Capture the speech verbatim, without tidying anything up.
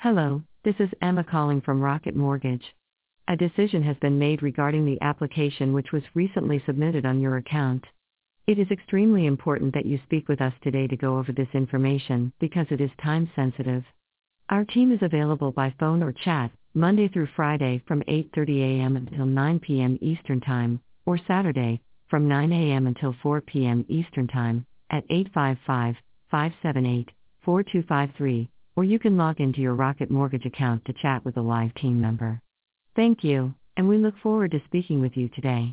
Hello, this is Emma calling from Rocket Mortgage. A decision has been made regarding the application which was recently submitted on your account. It is extremely important that you speak with us today to go over this information because it is time sensitive. Our team is available by phone or chat, Monday through Friday from eight thirty a.m. until nine p.m. Eastern Time, or Saturday from nine a.m. until four p.m. Eastern Time at eight five five, five seven eight, four two five three, or you can log into your Rocket Mortgage account to chat with a live team member. Thank you, and we look forward to speaking with you today.